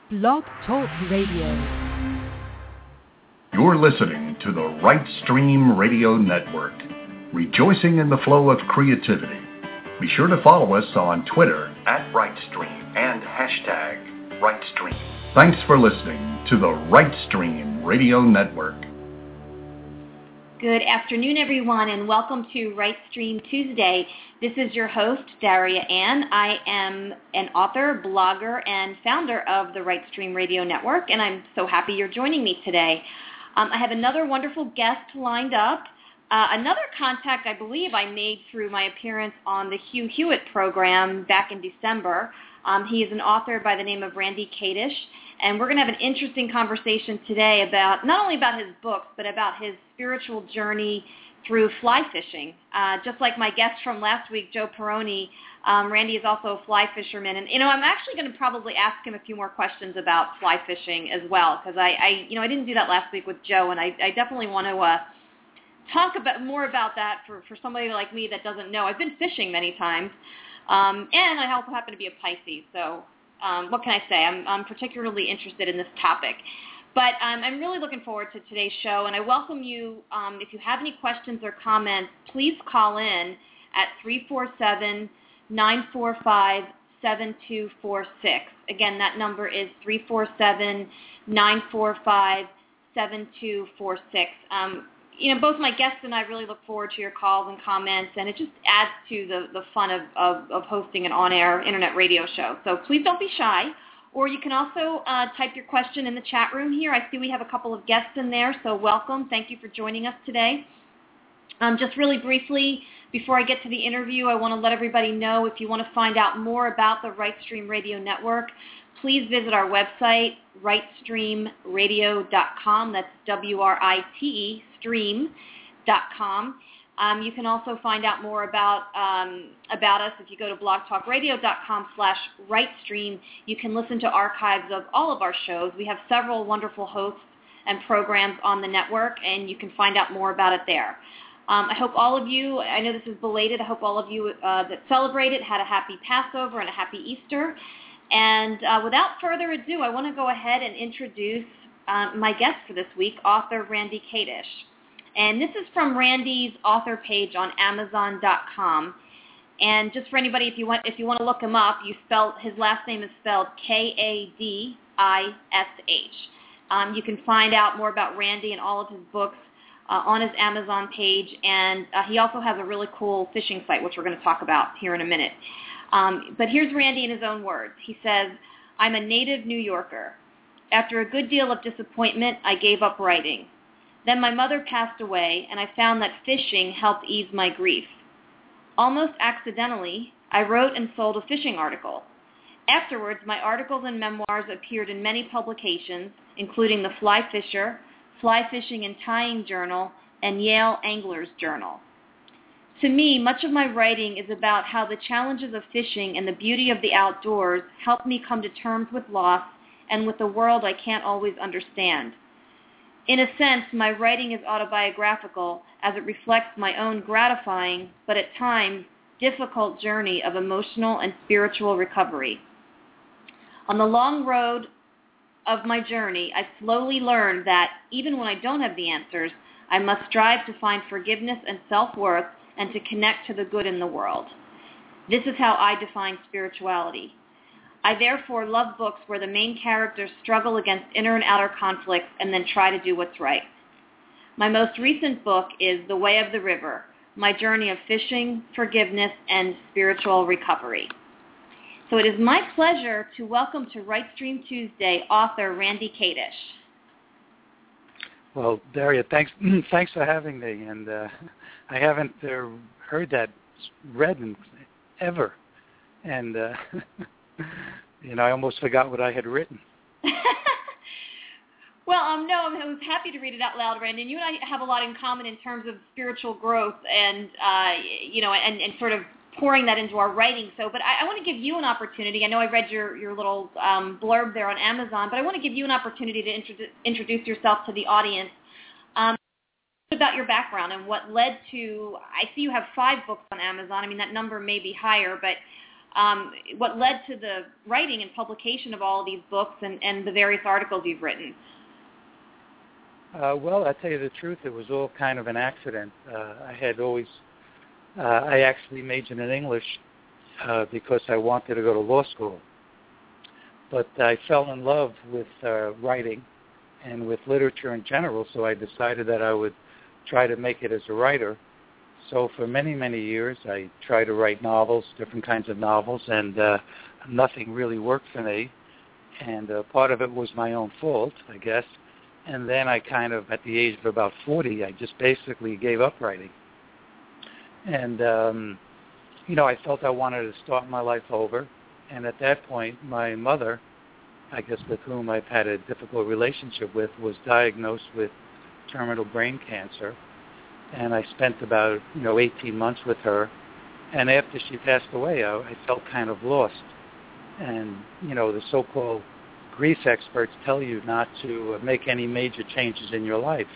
Blog Talk Radio. You're listening to the Right Stream Radio Network, rejoicing in the flow of creativity. Be sure to follow us on Twitter @RightStream and #RightStream. Thanks for listening to the Right Stream Radio Network. Good afternoon, everyone, and welcome to Right Stream Tuesday. This is your host, Daria Ann. I am an author, blogger, and founder of the Right Stream Radio Network, and I'm so happy you're joining me today. I have another wonderful guest lined up, another contact I believe I made through my appearance on the Hugh Hewitt program back in December. He is an author by the name of Randy Kadish, and we're going to have an interesting conversation today about not only about his books, but about his spiritual journey through fly fishing. Just like my guest from last week, Joe Peroni, Randy is also a fly fisherman. And, I'm actually going to probably ask him a few more questions about fly fishing as well, because I didn't do that last week with Joe, and I definitely want to talk more about that for somebody like me that doesn't know. I've been fishing many times, and I also happen to be a Pisces, so what can I say? I'm particularly interested in this topic. But I'm really looking forward to today's show, and I welcome you. If you have any questions or comments, please call in at 347-945-7246. Again, that number is 347-945-7246. Both my guests and I really look forward to your calls and comments, and it just adds to the fun of hosting an on-air internet radio show. So please don't be shy. Or you can also type your question in the chat room here. I see we have a couple of guests in there, so welcome. Thank you for joining us today. Just really briefly, before I get to the interview, I want to let everybody know if you want to find out more about the Right Stream Radio Network, please visit our website, rightstreamradio.com. That's WRITE, stream.com. You can also find out more about us if you go to blogtalkradio.com/rightstream. You can listen to archives of all of our shows. We have several wonderful hosts and programs on the network, and you can find out more about it there. I hope all of you, I know this is belated, I hope all of you that celebrated had a happy Passover and a happy Easter. And without further ado, I want to go ahead and introduce my guest for this week, author Randy Kadish. And this is from Randy's author page on Amazon.com. And just for anybody, if you want to look him up, his last name is spelled Kadish. You can find out more about Randy and all of his books on his Amazon page. And he also has a really cool fishing site, which we're going to talk about here in a minute. But here's Randy in his own words. He says, "I'm a native New Yorker. After a good deal of disappointment, I gave up writing. Then my mother passed away, and I found that fishing helped ease my grief. Almost accidentally, I wrote and sold a fishing article. Afterwards, my articles and memoirs appeared in many publications, including the Fly Fisher, Fly Fishing and Tying Journal, and Yale Anglers Journal. To me, much of my writing is about how the challenges of fishing and the beauty of the outdoors helped me come to terms with loss and with a world I can't always understand. In a sense, my writing is autobiographical as it reflects my own gratifying, but at times difficult journey of emotional and spiritual recovery. On the long road of my journey, I slowly learned that even when I don't have the answers, I must strive to find forgiveness and self-worth and to connect to the good in the world. This is how I define spirituality. I therefore love books where the main characters struggle against inner and outer conflicts and then try to do what's right. My most recent book is The Way of the River, my journey of fishing, forgiveness, and spiritual recovery." So it is my pleasure to welcome to Right Stream Tuesday author Randy Kadish. Well, Daria, thanks for having me, and I haven't heard that read ever, and I almost forgot what I had written. Well, no, I was happy to read it out loud, Randy. And you and I have a lot in common in terms of spiritual growth and, and sort of pouring that into our writing. But I want to give you an opportunity. I know I read your little blurb there on Amazon, but I want to give you an opportunity to introduce yourself to the audience. About your background and what led to, I see you have 5 books on Amazon. I mean, that number may be higher, but what led to the writing and publication of all of these books and the various articles you've written. Well, I'll tell you the truth, it was all kind of an accident. I actually majored in English because I wanted to go to law school. But I fell in love with writing and with literature in general, so I decided that I would try to make it as a writer. So for many, many years, I tried to write novels, different kinds of novels, and nothing really worked for me. And part of it was my own fault, I guess. And then I kind of, at the age of about 40, I just basically gave up writing. And, I felt I wanted to start my life over. And at that point, my mother, I guess with whom I've had a difficult relationship with, was diagnosed with terminal brain cancer. And I spent about, 18 months with her. And after she passed away, I felt kind of lost. And, the so-called grief experts tell you not to make any major changes in your life.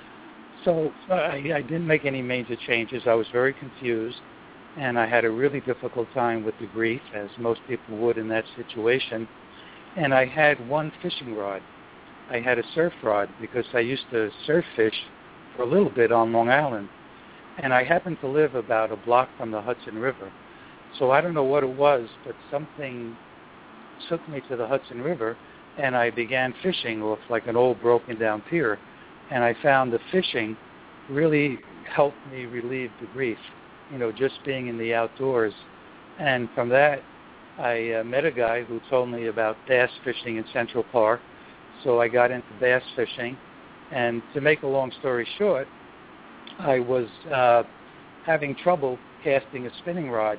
So I didn't make any major changes. I was very confused. And I had a really difficult time with the grief, as most people would in that situation. And I had one fishing rod. I had a surf rod because I used to surf fish for a little bit on Long Island. And I happened to live about a block from the Hudson River. So I don't know what it was, but something took me to the Hudson River, and I began fishing off like an old broken down pier. And I found the fishing really helped me relieve the grief, just being in the outdoors. And from that, I met a guy who told me about bass fishing in Central Park. So I got into bass fishing. And to make a long story short, I was having trouble casting a spinning rod.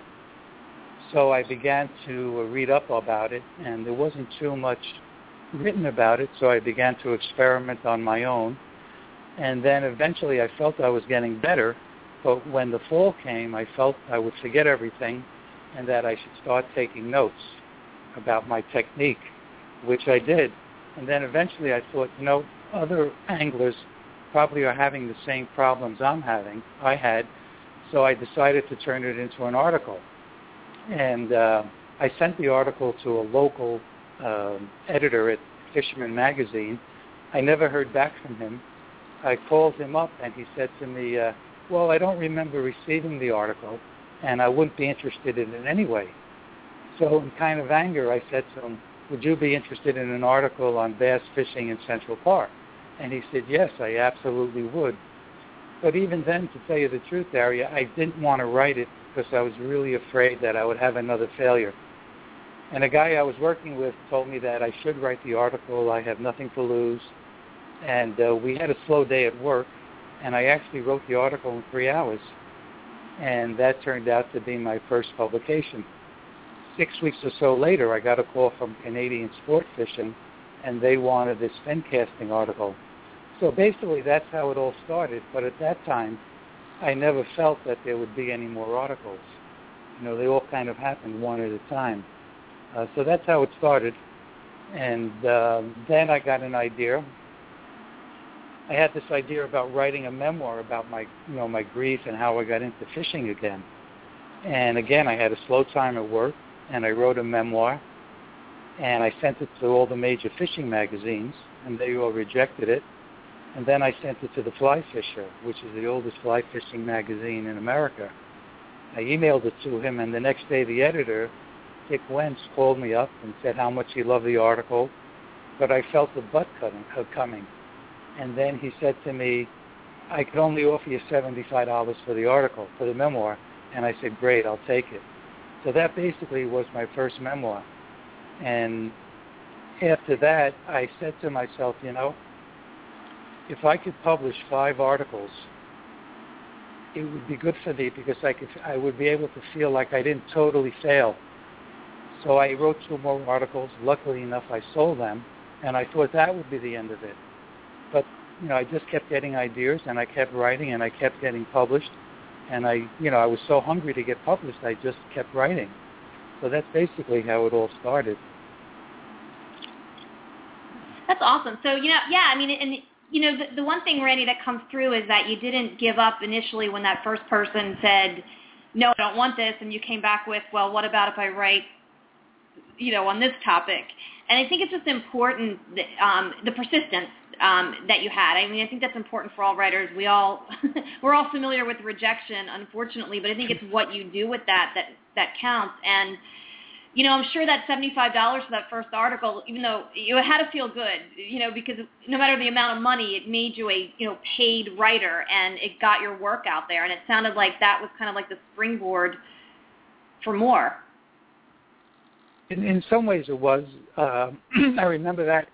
So I began to read up about it, and there wasn't too much written about it, so I began to experiment on my own. And then eventually I felt I was getting better, but when the fall came, I felt I would forget everything and that I should start taking notes about my technique, which I did. And then eventually I thought, other anglers probably are having the same problems I had, so I decided to turn it into an article. And I sent the article to a local editor at Fisherman Magazine. I never heard back from him. I called him up, and he said to me, well, I don't remember receiving the article, and I wouldn't be interested in it anyway. So in kind of anger, I said to him, would you be interested in an article on bass fishing in Central Park? And he said, yes, I absolutely would. But even then, to tell you the truth, Daria, I didn't want to write it because I was really afraid that I would have another failure. And a guy I was working with told me that I should write the article. I have nothing to lose. And we had a slow day at work, and I actually wrote the article in 3 hours. And that turned out to be my first publication. 6 weeks or so later, I got a call from Canadian Sport Fishing, and they wanted this fin casting article. So basically, that's how it all started. But at that time, I never felt that there would be any more articles. They all kind of happened one at a time. So that's how it started. And then I got an idea. I had this idea about writing a memoir about my grief and how I got into fishing again. And again, I had a slow time at work, and I wrote a memoir, and I sent it to all the major fishing magazines, and they all rejected it. And then I sent it to the Fly Fisher, which is the oldest fly fishing magazine in America. I emailed it to him, and the next day the editor, Dick Wentz, called me up and said how much he loved the article, but I felt the butt coming. And then he said to me, I could only offer you $75 for the article, for the memoir. And I said, great, I'll take it. So that basically was my first memoir. And after that, I said to myself, if I could publish 5 articles, it would be good for me because I would be able to feel like I didn't totally fail. So I wrote 2 more articles. Luckily enough, I sold them, and I thought that would be the end of it. But, I just kept getting ideas, and I kept writing, and I kept getting published. And I was so hungry to get published, I just kept writing. So that's basically how it all started. That's awesome. So, the one thing, Randy, that comes through is that you didn't give up initially when that first person said, no, I don't want this, and you came back with, well, what about if I write, on this topic? And I think it's just important that, the persistence that you had. I mean, I think that's important for all writers. We're all familiar with rejection, unfortunately, but I think it's what you do with that counts. And I'm sure that $75 for that first article, even though you had to feel good, because no matter the amount of money, it made you a paid writer, and it got your work out there. And it sounded like that was kind of like the springboard for more. In some ways it was. I remember that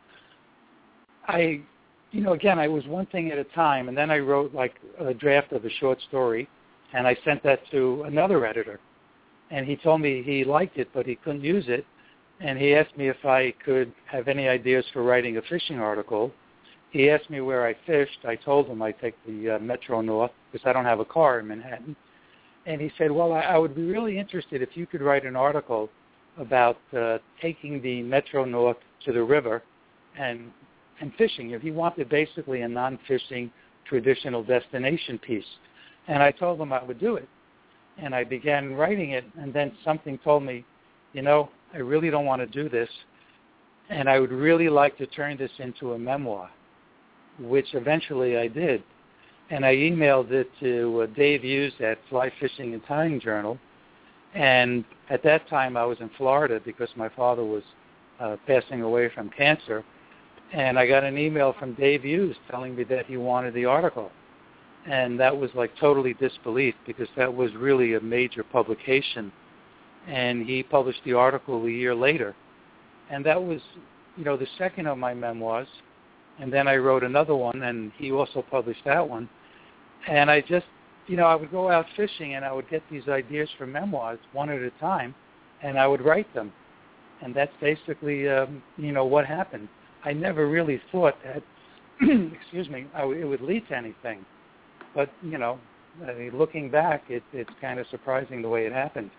again, I was one thing at a time, and then I wrote like a draft of a short story, and I sent that to another editor. And he told me he liked it, but he couldn't use it. And he asked me if I could have any ideas for writing a fishing article. He asked me where I fished. I told him I take the Metro North because I don't have a car in Manhattan. And he said, well, I would be really interested if you could write an article about taking the Metro North to the river and fishing. If he wanted basically a non-fishing traditional destination piece. And I told him I would do it. And I began writing it, and then something told me, I really don't want to do this, and I would really like to turn this into a memoir, which eventually I did. And I emailed it to Dave Hughes at Fly Fishing and Tying Journal, and at that time I was in Florida because my father was passing away from cancer, and I got an email from Dave Hughes telling me that he wanted the article. And that was like totally disbelief because that was really a major publication. And he published the article a year later. And that was, the second of my memoirs. And then I wrote another one, and he also published that one. And I just, I would go out fishing, and I would get these ideas for memoirs one at a time, and I would write them. And that's basically, what happened. I never really thought that, it would lead to anything. But, looking back, it's kind of surprising the way it happened.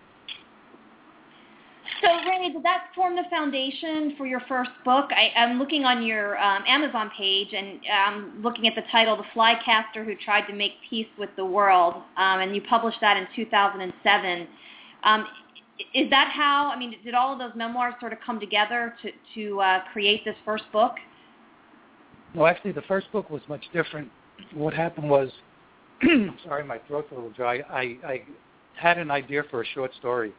So, Randy, did that form the foundation for your first book? I'm looking on your Amazon page, and I'm looking at the title, The Flycaster Who Tried to Make Peace with the World, and you published that in 2007. Is that how, did all of those memoirs sort of come together to create this first book? No, actually, the first book was much different. What happened was, sorry, my throat's a little dry. I had an idea for a short story,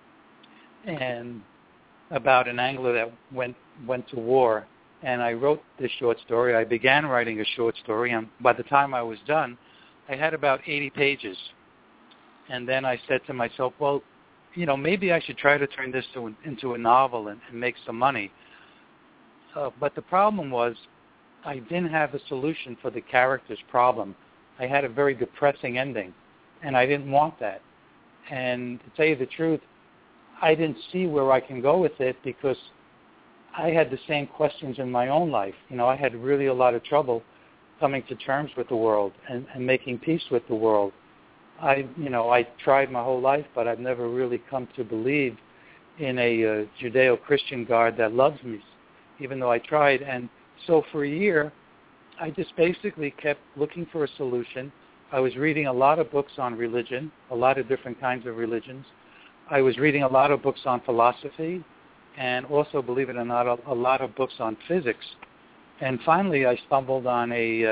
and about an angler that went to war. And I wrote this short story. I began writing a short story, and by the time I was done, I had about 80 pages. And then I said to myself, well, maybe I should try to turn this into a novel and make some money. But the problem was I didn't have a solution for the character's problem. I had a very depressing ending, and I didn't want that. And to tell you the truth, I didn't see where I can go with it because I had the same questions in my own life. I had really a lot of trouble coming to terms with the world and making peace with the world. I tried my whole life, but I've never really come to believe in a Judeo-Christian God that loves me, even though I tried. And so for a year, I just basically kept looking for a solution. I was reading a lot of books on religion, a lot of different kinds of religions. I was reading a lot of books on philosophy, and also, believe it or not, a lot of books on physics. And finally, I stumbled on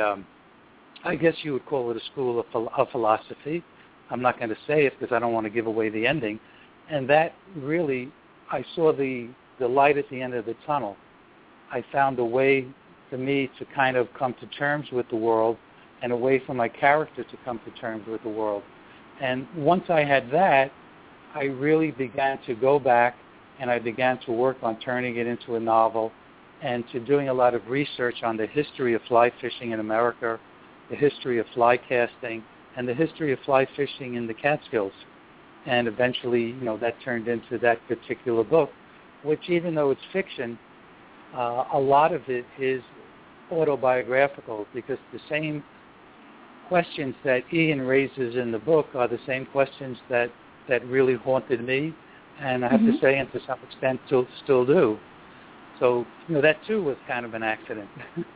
I guess you would call it a school of philosophy. I'm not going to say it because I don't want to give away the ending. And that really, I saw the light at the end of the tunnel. I found a way for me to kind of come to terms with the world and a way for my character to come to terms with the world. And once I had that, I really began to go back and I began to work on turning it into a novel and to doing a lot of research on the history of fly fishing in America, the history of fly casting, and the history of fly fishing in the Catskills. And eventually, that turned into that particular book, which even though it's fiction, a lot of it is autobiographical because the same questions that Ian raises in the book are the same questions that really haunted me, and I have to say, and to some extent still do. So, that too was kind of an accident.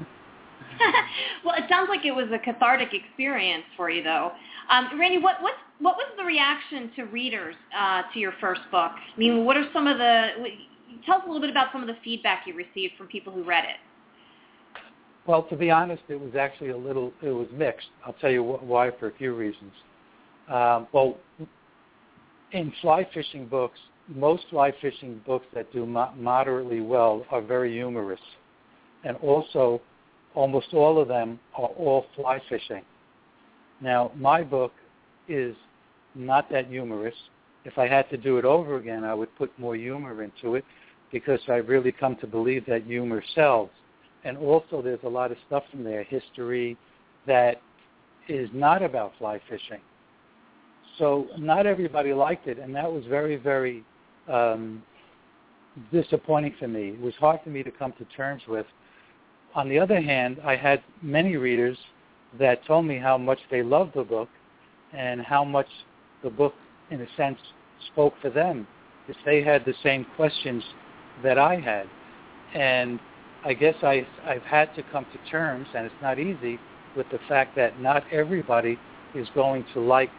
Well, it sounds like it was a cathartic experience for you, though. Randy, what's what was the reaction to readers to your first book? I mean, what are some of tell us a little bit about some of the feedback you received from people who read it. Well, to be honest, it was actually it was mixed. I'll tell you why for a few reasons. Well, in fly fishing books, most fly fishing books that do moderately well are very humorous. And also, almost all of them are all fly fishing. Now, my book is not that humorous. If I had to do it over again, I would put more humor into it because I've really come to believe that humor sells. And also there's a lot of stuff in there, history, that is not about fly fishing. So not everybody liked it, and that was very, very disappointing for me. It was hard for me to come to terms with. On the other hand, I had many readers that told me how much they loved the book and how much the book, in a sense, spoke for them, because they had the same questions that I had. And I guess I've had to come to terms, and it's not easy, with the fact that not everybody is going to like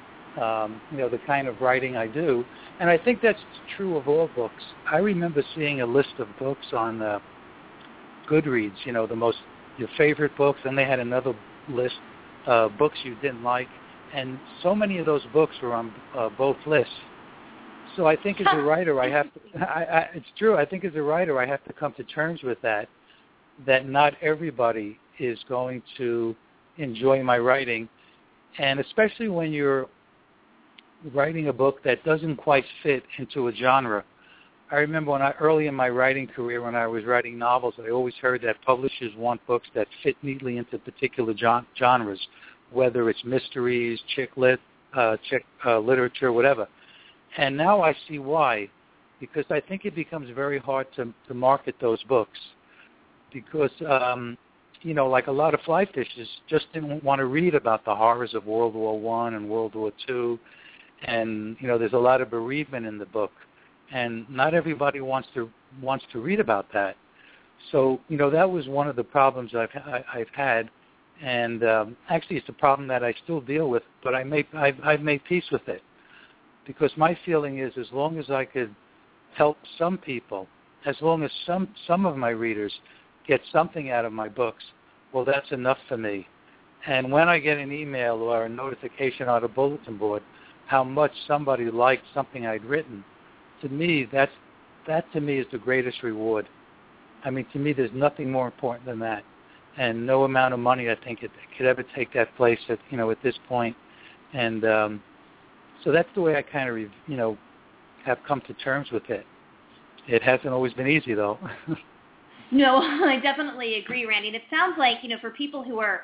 the kind of writing I do. And I think that's true of all books. I remember seeing a list of books on Goodreads, your favorite books, and they had another list, books you didn't like, and so many of those books were on both lists. So I think as a writer, I have to, it's true, I think as a writer I have to come to terms with that not everybody is going to enjoy my writing, and especially when you're writing a book that doesn't quite fit into a genre. I remember early in my writing career, when I was writing novels, I always heard that publishers want books that fit neatly into particular genres, whether it's mysteries, chick literature, whatever. And now I see why, because I think it becomes very hard to market those books, because like a lot of fly fishers just didn't want to read about the horrors of World War I and World War II, and there's a lot of bereavement in the book, and not everybody wants to read about that. So that was one of the problems I've had, and actually it's a problem that I still deal with, but I've made peace with it, because my feeling is, as long as I could help some people, as long as some of my readers get something out of my books, well, that's enough for me. And when I get an email or a notification on a bulletin board how much somebody liked something I'd written, to me, that to me is the greatest reward. I mean, to me, there's nothing more important than that. And no amount of money, I think, it could ever take that place at this point. And so that's the way I kind of, have come to terms with it. It hasn't always been easy, though. No, I definitely agree, Randy. And it sounds like, for people who are,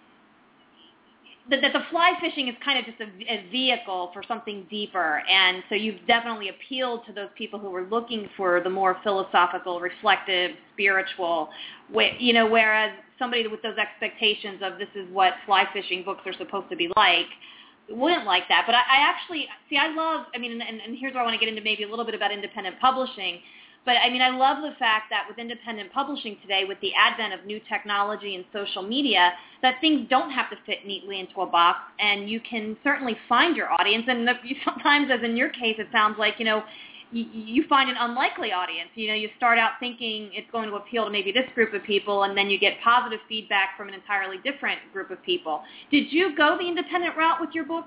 that the fly fishing is kind of just a vehicle for something deeper. And so you've definitely appealed to those people who are looking for the more philosophical, reflective, spiritual, whereas somebody with those expectations of this is what fly fishing books are supposed to be like, wouldn't like that. But I actually, I love, and here's where I want to get into maybe a little bit about independent publishing. But, I love the fact that with independent publishing today, with the advent of new technology and social media, that things don't have to fit neatly into a box, and you can certainly find your audience. And sometimes, as in your case, it sounds like, you find an unlikely audience. You start out thinking it's going to appeal to maybe this group of people, and then you get positive feedback from an entirely different group of people. Did you go the independent route with your books?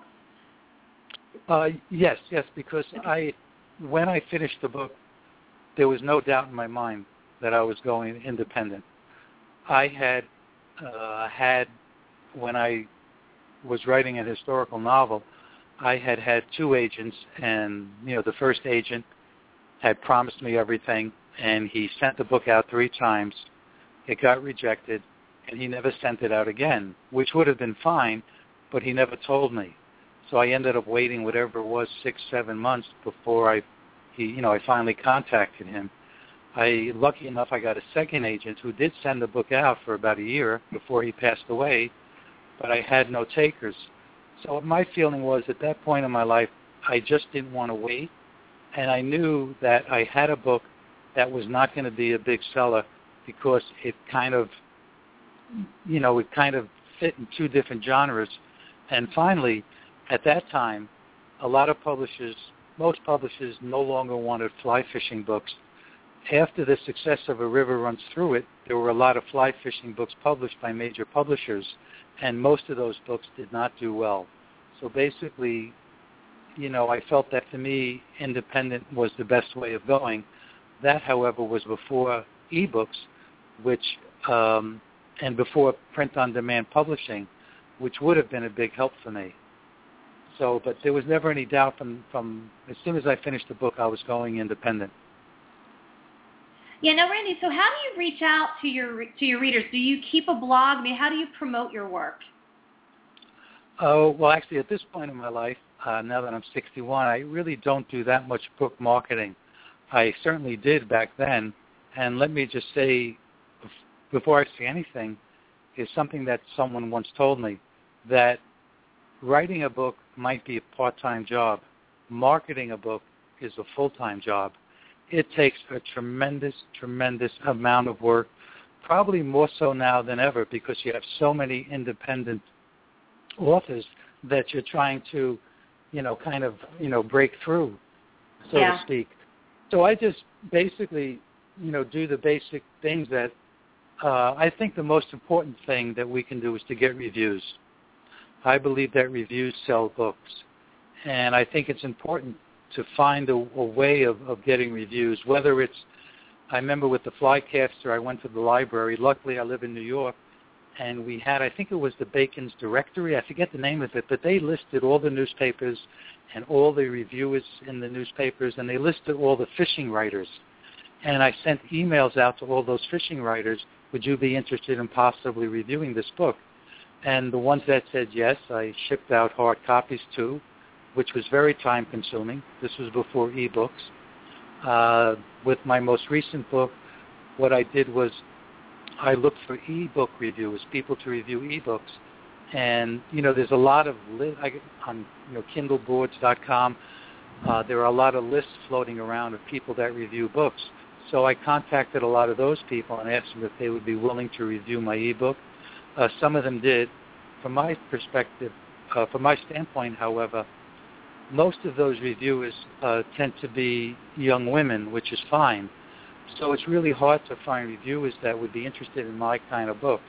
Yes, because when I finished the book, there was no doubt in my mind that I was going independent. I had when I was writing a historical novel, I had two agents, and the first agent had promised me everything, and he sent the book out 3 times. It got rejected, and he never sent it out again, which would have been fine, but he never told me. So I ended up waiting whatever it was, 6-7 months before I finally contacted him. Lucky enough, I got a second agent who did send the book out for about a year before he passed away, but I had no takers. So my feeling was, at that point in my life, I just didn't want to wait, and I knew that I had a book that was not going to be a big seller because it kind of fit in 2 different genres. And finally, at that time, a lot of publishers, most publishers no longer wanted fly fishing books. After the success of A River Runs Through It, there were a lot of fly fishing books published by major publishers, and most of those books did not do well. So basically, I felt that to me, independent was the best way of going. That, however, was before ebooks, and before print-on-demand publishing, which would have been a big help for me. So, but there was never any doubt from as soon as I finished the book, I was going independent. Yeah, no, Randy, so how do you reach out to your readers? Do you keep a blog? I mean, how do you promote your work? Oh, well, actually, at this point in my life, now that I'm 61, I really don't do that much book marketing. I certainly did back then, and let me just say, before I say anything, is something that someone once told me, that writing a book might be a part-time job. Marketing a book is a full-time job. It takes a tremendous, tremendous amount of work, probably more so now than ever, because you have so many independent authors that you're trying to, break through, so to speak. So I just basically, do the basic things that I think the most important thing that we can do is to get reviews. I believe that reviews sell books, and I think it's important to find a way of getting reviews, whether it's, I remember with the Flycaster, I went to the library. Luckily, I live in New York, and we had, I think it was the Bacon's Directory, I forget the name of it, but they listed all the newspapers and all the reviewers in the newspapers, and they listed all the fishing writers. And I sent emails out to all those fishing writers, would you be interested in possibly reviewing this book? And the ones that said yes, I shipped out hard copies to, which was very time-consuming. This was before ebooks. With my most recent book, what I did was I looked for ebook reviewers, people to review ebooks. And, there's a lot of, on kindleboards.com, there are a lot of lists floating around of people that review books. So I contacted a lot of those people and asked them if they would be willing to review my ebook. Some of them did. From my perspective, from my standpoint, however, most of those reviewers tend to be young women, which is fine. So it's really hard to find reviewers that would be interested in my kind of books.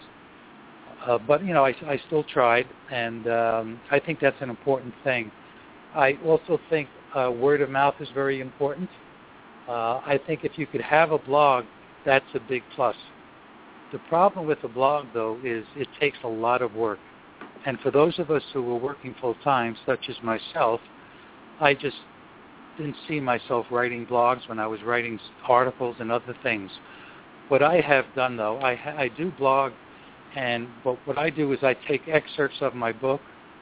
But, I still tried, and I think that's an important thing. I also think word of mouth is very important. I think if you could have a blog, that's a big plus. The problem with a blog, though, is it takes a lot of work. And for those of us who were working full-time, such as myself, I just didn't see myself writing blogs when I was writing articles and other things. What I have done, though, I do blog, but what I do is I take excerpts of my book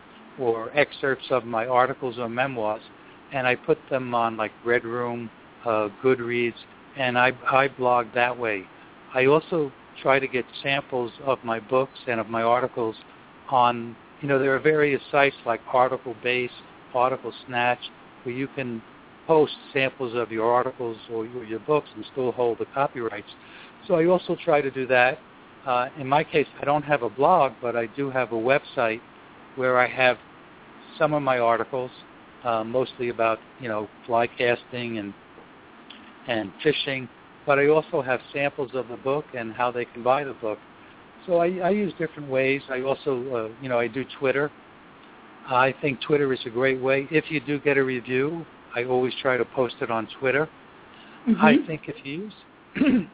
or excerpts of my articles or memoirs, and I put them on like Red Room, Goodreads, and I blog that way. I also try to get samples of my books and of my articles on, there are various sites like Article Base, Article Snatch, where you can post samples of your articles or your books and still hold the copyrights. So I also try to do that. In my case, I don't have a blog, but I do have a website where I have some of my articles, mostly about, fly casting and fishing, but I also have samples of the book and how they can buy the book. So I use different ways. I also, I do Twitter. I think Twitter is a great way. If you do get a review, I always try to post it on Twitter. Mm-hmm. I think if you use,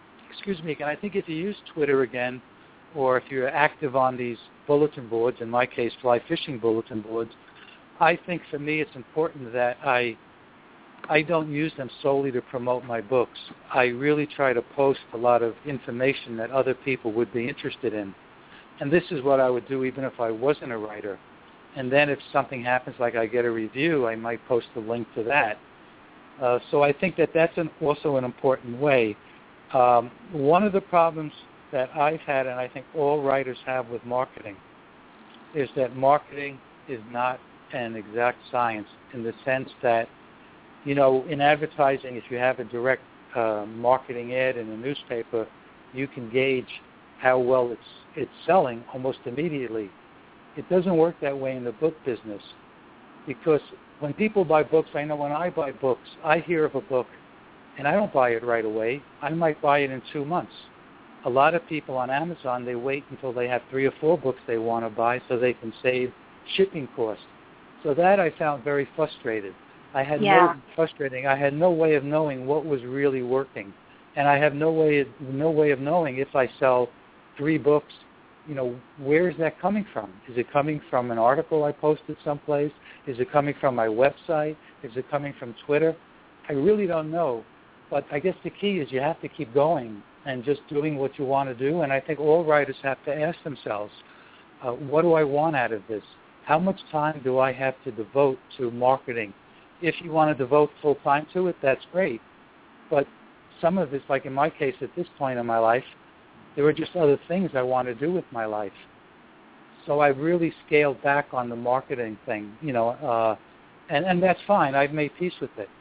I think if you use Twitter again, or if you're active on these bulletin boards, in my case, fly fishing bulletin boards, I think for me it's important that I don't use them solely to promote my books. I really try to post a lot of information that other people would be interested in. And this is what I would do even if I wasn't a writer. And then if something happens, like I get a review, I might post a link to that. So I think that that's also an important way. One of the problems that I've had, and I think all writers have with marketing, is that marketing is not an exact science in the sense that, in advertising, if you have a direct marketing ad in a newspaper, you can gauge how well it's selling almost immediately. It doesn't work that way in the book business. because when people buy books, I know when I buy books, I hear of a book, and I don't buy it right away. I might buy it in 2 months. A lot of people on Amazon, they wait until they have 3 or 4 books they want to buy so they can save shipping costs. So that I found very frustrated. I had no way of knowing what was really working, and I have no way of knowing if I sell 3 books. You know, where is that coming from? Is it coming from an article I posted someplace? Is it coming from my website? Is it coming from Twitter? I really don't know. But I guess the key is you have to keep going and just doing what you want to do. And I think all writers have to ask themselves, what do I want out of this? How much time do I have to devote to marketing? If you want to devote full time to it, that's great. But some of it's, like in my case at this point in my life, there were just other things I want to do with my life. So I really scaled back on the marketing thing, and that's fine. I've made peace with it.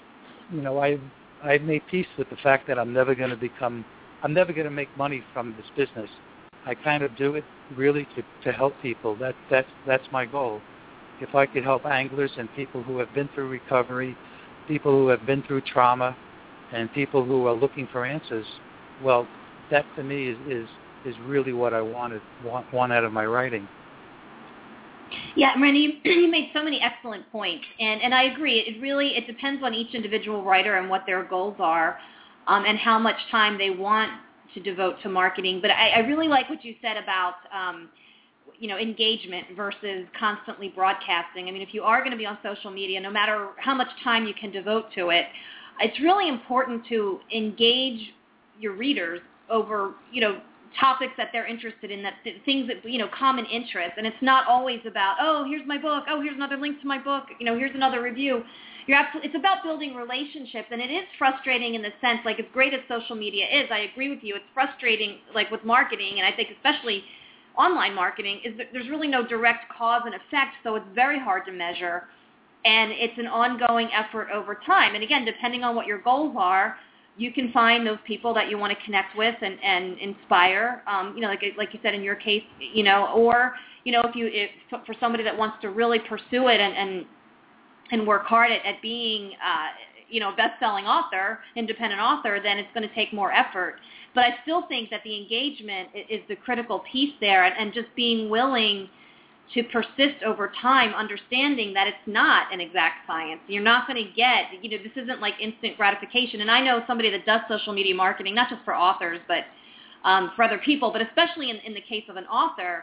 I've made peace with the fact that I'm never going to make money from this business. I kind of do it really to help people. That's my goal. If I could help anglers and people who have been through recovery, people who have been through trauma, and people who are looking for answers, well, that to me is really what I want out of my writing. Yeah, Randy, you made so many excellent points, and I agree. It depends on each individual writer and what their goals are, and how much time they want to devote to marketing. But I really like what you said about engagement versus constantly broadcasting. I mean, if you are going to be on social media, no matter how much time you can devote to it, it's really important to engage your readers over, topics that they're interested in, things that, common interest. And it's not always about, oh, here's my book, oh, here's another link to my book, here's another review. It's about building relationships, and it is frustrating in the sense, like, as great as social media is, I agree with you, it's frustrating, like, with marketing, and I think especially online marketing, is that there's really no direct cause and effect, so it's very hard to measure, and it's an ongoing effort over time. And again, depending on what your goals are, you can find those people that you want to connect with and inspire, like you said in your case, or, if for somebody that wants to really pursue it and work hard at being, a best-selling author, independent author, then it's going to take more effort. But I still think that the engagement is the critical piece there, and just being willing to persist over time, understanding that it's not an exact science. You're not going to get, this isn't like instant gratification. And I know somebody that does social media marketing, not just for authors, but for other people, but especially in the case of an author,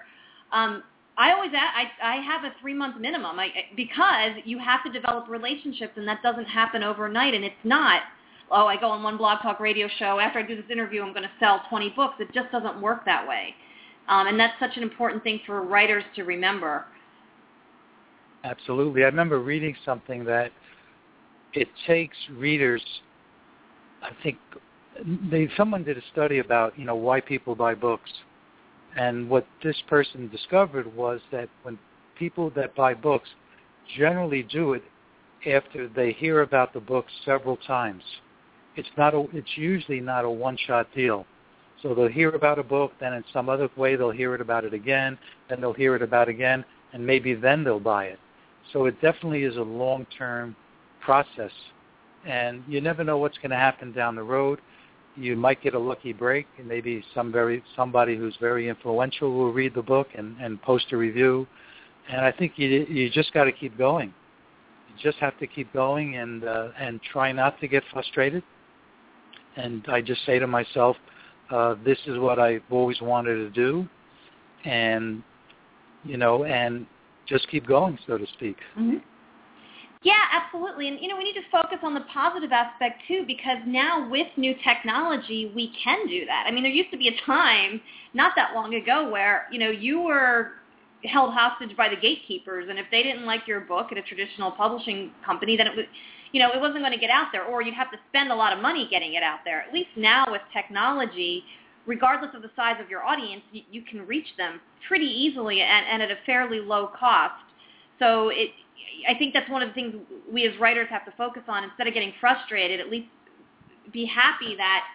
I have a 3-month minimum because you have to develop relationships, and that doesn't happen overnight. And it's not, I go on one Blog Talk radio show, after I do this interview, I'm going to sell 20 books. It just doesn't work that way. And that's such an important thing for writers to remember. Absolutely. I remember reading something that it takes readers, I think, someone did a study about, why people buy books. And what this person discovered was that when people that buy books generally do it after they hear about the book several times. It's usually not a one-shot deal. So they'll hear about a book, then in some other way they'll hear about it again, then they'll hear it about again, and maybe then they'll buy it. So it definitely is a long-term process. And you never know what's going to happen down the road. You might get a lucky break, and maybe somebody who's very influential will read the book and post a review. And I think you just got to keep going. You just have to keep going and try not to get frustrated. And I just say to myself, this is what I've always wanted to do, and just keep going, so to speak. Mm-hmm. Yeah, absolutely. And, we need to focus on the positive aspect, too, because now with new technology, we can do that. I mean, there used to be a time not that long ago where, you were held hostage by the gatekeepers, and if they didn't like your book at a traditional publishing company, then it wasn't going to get out there, or you'd have to spend a lot of money getting it out there. At least now with technology, regardless of the size of your audience, you can reach them pretty easily and at a fairly low cost. So I think that's one of the things we as writers have to focus on. Instead of getting frustrated, at least be happy that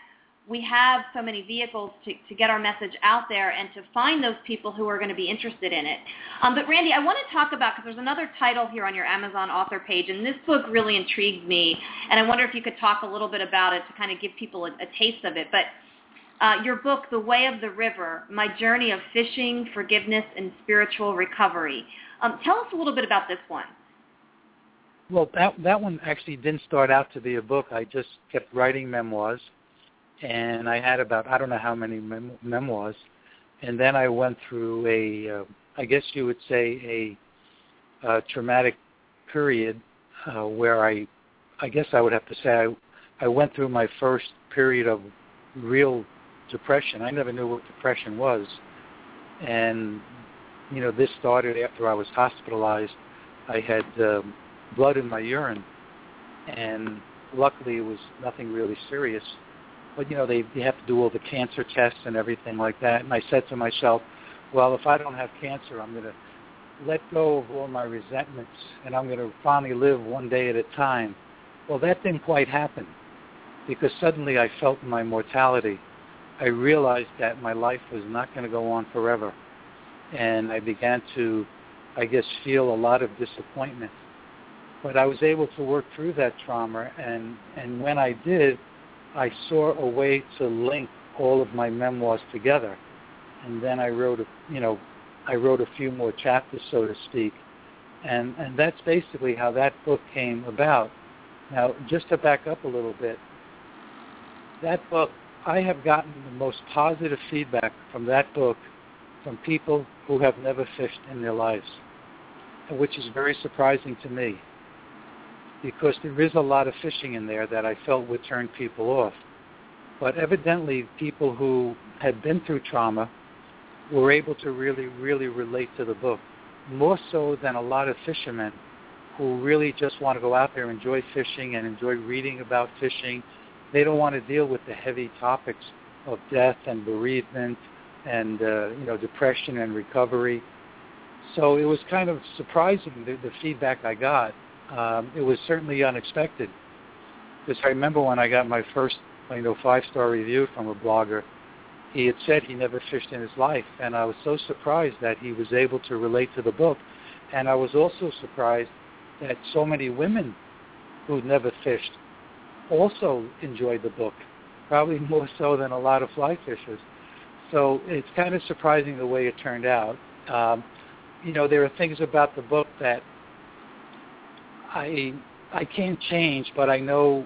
we have so many vehicles to get our message out there and to find those people who are going to be interested in it. But Randy, I want to talk about, because there's another title here on your Amazon author page, and this book really intrigued me, and I wonder if you could talk a little bit about it to kind of give people a taste of it. But your book, The Way of the River, My Journey of Fishing, Forgiveness, and Spiritual Recovery. Tell us a little bit about this one. Well, that one actually didn't start out to be a book. I just kept writing memoirs. And I had about, I don't know how many memoirs. And then I went through I guess you would say a traumatic period where I guess I would have to say I went through my first period of real depression. I never knew what depression was. And, this started after I was hospitalized. I had blood in my urine. And luckily it was nothing really serious. But, you have to do all the cancer tests and everything like that. And I said to myself, well, if I don't have cancer, I'm going to let go of all my resentments, and I'm going to finally live one day at a time. Well, that didn't quite happen, because suddenly I felt my mortality. I realized that my life was not going to go on forever. And I began to, I guess, feel a lot of disappointment. But I was able to work through that trauma, and when I did, I saw a way to link all of my memoirs together, and then I wrote a few more chapters, so to speak, and that's basically how that book came about. Now, just to back up a little bit, that book, I have gotten the most positive feedback from that book from people who have never fished in their lives, which is very surprising to me, because there is a lot of fishing in there that I felt would turn people off. But evidently, people who had been through trauma were able to really, really relate to the book, more so than a lot of fishermen who really just want to go out there and enjoy fishing and enjoy reading about fishing. They don't want to deal with the heavy topics of death and bereavement and, depression and recovery. So it was kind of surprising, the feedback I got. It was certainly unexpected, because I remember when I got my first, 5-star review from a blogger, he had said he never fished in his life, and I was so surprised that he was able to relate to the book, and I was also surprised that so many women who'd never fished also enjoyed the book, probably more so than a lot of fly fishers. So it's kind of surprising the way it turned out. There are things about the book that I can't change, but I know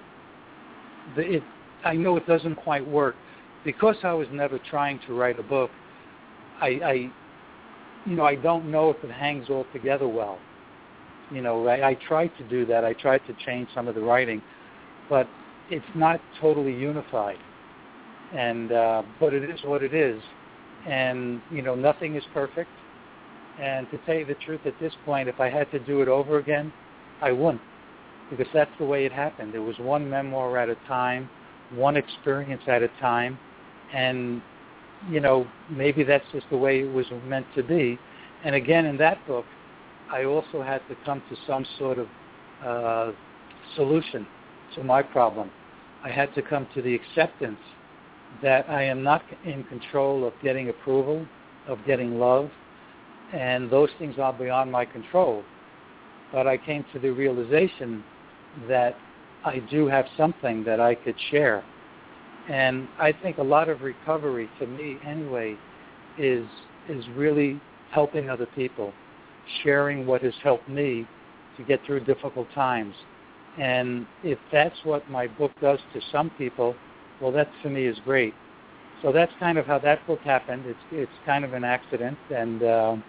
it doesn't quite work. Because I was never trying to write a book, I don't know if it hangs all together well. I tried to do that. I tried to change some of the writing, but it's not totally unified. And but it is what it is. And nothing is perfect. And to tell you the truth, at this point, if I had to do it over again, I wouldn't, because that's the way it happened. It was one memoir at a time, one experience at a time, and, maybe that's just the way it was meant to be. And again, in that book, I also had to come to some sort of solution to my problem. I had to come to the acceptance that I am not in control of getting approval, of getting love, and those things are beyond my control. But I came to the realization that I do have something that I could share. And I think a lot of recovery, to me anyway, is really helping other people, sharing what has helped me to get through difficult times. And if that's what my book does to some people, well, that to me is great. So that's kind of how that book happened. It's kind of an accident, and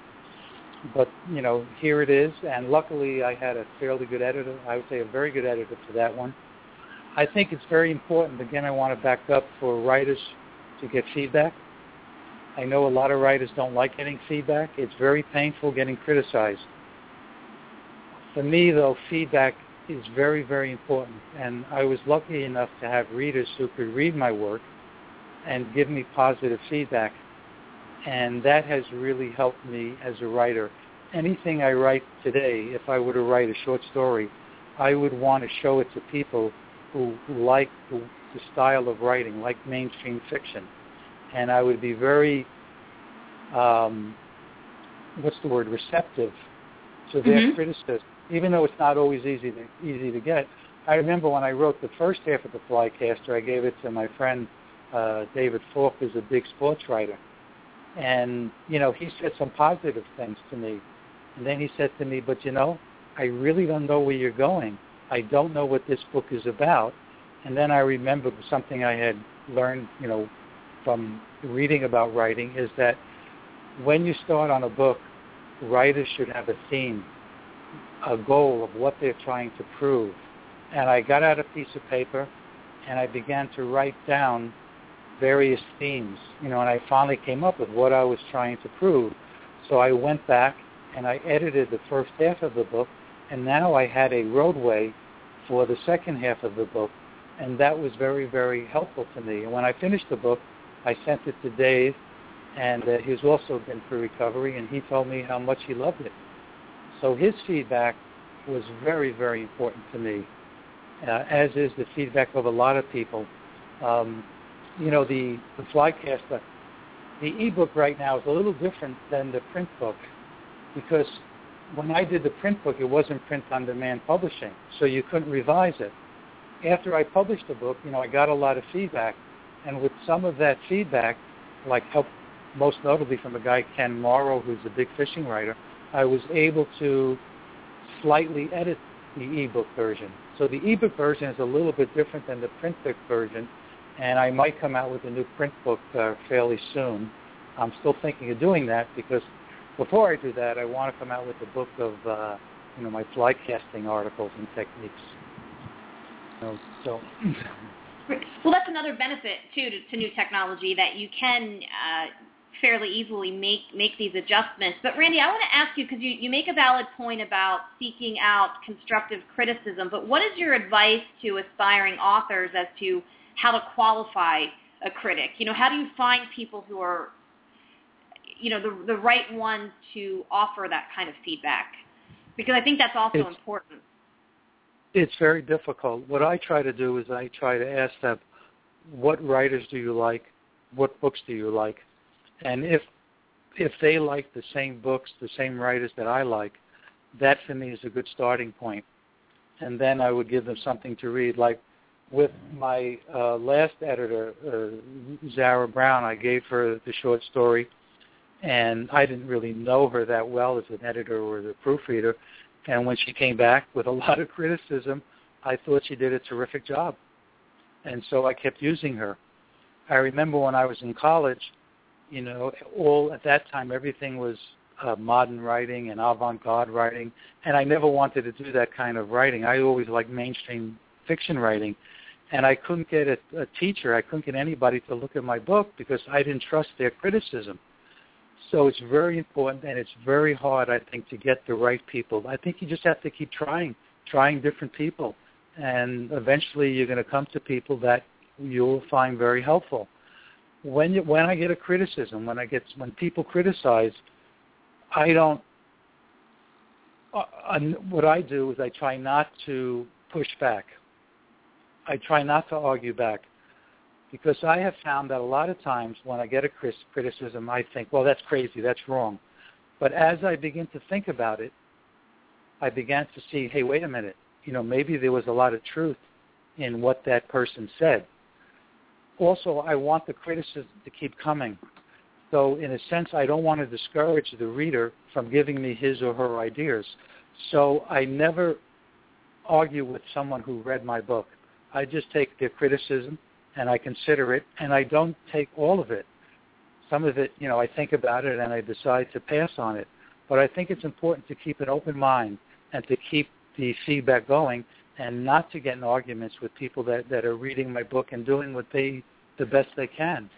but here it is. And luckily, I had a fairly good editor. I would say a very good editor for that one. I think it's very important. Again, I want to back up for writers to get feedback. I know a lot of writers don't like getting feedback. It's very painful getting criticized. For me, though, feedback is very, very important. And I was lucky enough to have readers who could read my work and give me positive feedback. And that has really helped me as a writer. Anything I write today, if I were to write a short story, I would want to show it to people who like the style of writing, like mainstream fiction. And I would be very, receptive to their criticism, even though it's not always easy to get. I remember when I wrote the first half of the Flycaster, I gave it to my friend David Falk, who's a big sports writer. And, he said some positive things to me. And then he said to me, but, I really don't know where you're going. I don't know what this book is about. And then I remembered something I had learned, from reading about writing, is that when you start on a book, writers should have a theme, a goal of what they're trying to prove. And I got out a piece of paper and I began to write down various themes, and I finally came up with what I was trying to prove. So I went back and I edited the first half of the book, and now I had a roadway for the second half of the book, and that was very, very helpful to me. And when I finished the book, I sent it to Dave, and he's also been through recovery, and he told me how much he loved it. So his feedback was very, very important to me, as is the feedback of a lot of people. The Flycaster, the ebook right now is a little different than the print book, because when I did the print book, it wasn't print-on-demand publishing, so you couldn't revise it. After I published the book, I got a lot of feedback, and with some of that feedback, like help most notably from a guy, Ken Morrow, who's a big fishing writer, I was able to slightly edit the ebook version. So the ebook version is a little bit different than the print book version, and I might come out with a new print book fairly soon. I'm still thinking of doing that, because before I do that, I want to come out with a book of my fly casting articles and techniques. Well, that's another benefit too to new technology, that you can fairly easily make these adjustments. But Randy, I want to ask you, because you make a valid point about seeking out constructive criticism, but what is your advice to aspiring authors as to how to qualify a critic? How do you find people who are, the right ones to offer that kind of feedback? Because I think that's also important. It's very difficult. What I try to do is I try to ask them, what writers do you like? What books do you like? And if they like the same books, the same writers that I like, that for me is a good starting point. And then I would give them something to read. Like with my last editor, Zara Brown, I gave her the short story, and I didn't really know her that well as an editor or as a proofreader. And when she came back with a lot of criticism, I thought she did a terrific job. And so I kept using her. I remember when I was in college, at that time, everything was modern writing and avant-garde writing, and I never wanted to do that kind of writing. I always liked mainstream fiction writing, and I couldn't get a teacher. I couldn't get anybody to look at my book because I didn't trust their criticism. So it's very important, and it's very hard, I think, to get the right people. I think you just have to keep trying different people, and eventually you're going to come to people that you'll find very helpful. When I get a criticism, when people criticize, what I do is I try not to push back. I try not to argue back, because I have found that a lot of times when I get a criticism, I think, well, that's crazy, that's wrong. But as I begin to think about it, I began to see, hey, wait a minute, maybe there was a lot of truth in what that person said. Also, I want the criticism to keep coming. So in a sense, I don't want to discourage the reader from giving me his or her ideas. So I never argue with someone who read my book. I just take their criticism and I consider it, and I don't take all of it. Some of it, I think about it and I decide to pass on it. But I think it's important to keep an open mind and to keep the feedback going, and not to get in arguments with people that are reading my book and doing the best they can.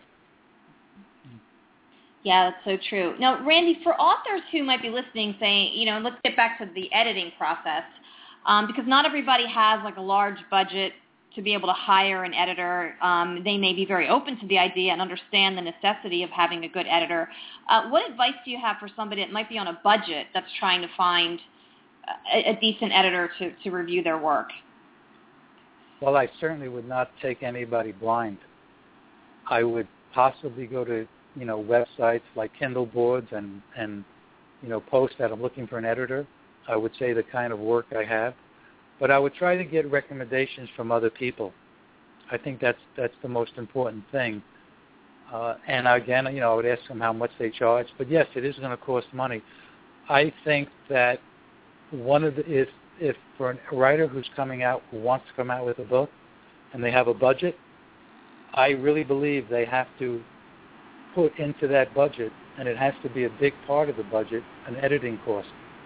Yeah, that's so true. Now, Randy, for authors who might be listening saying, let's get back to the editing process, because not everybody has like a large budget to be able to hire an editor. They may be very open to the idea and understand the necessity of having a good editor. What advice do you have for somebody that might be on a budget that's trying to find a decent editor to review their work? Well, I certainly would not take anybody blind. I would possibly go to, websites like Kindle boards and post that I'm looking for an editor. I would say the kind of work I have. But I would try to get recommendations from other people. I think that's the most important thing. And again, I would ask them how much they charge. But yes, it is going to cost money. I think that if for a writer who's coming out, who wants to come out with a book, and they have a budget, I really believe they have to put into that budget, and it has to be a big part of the budget, an editing cost.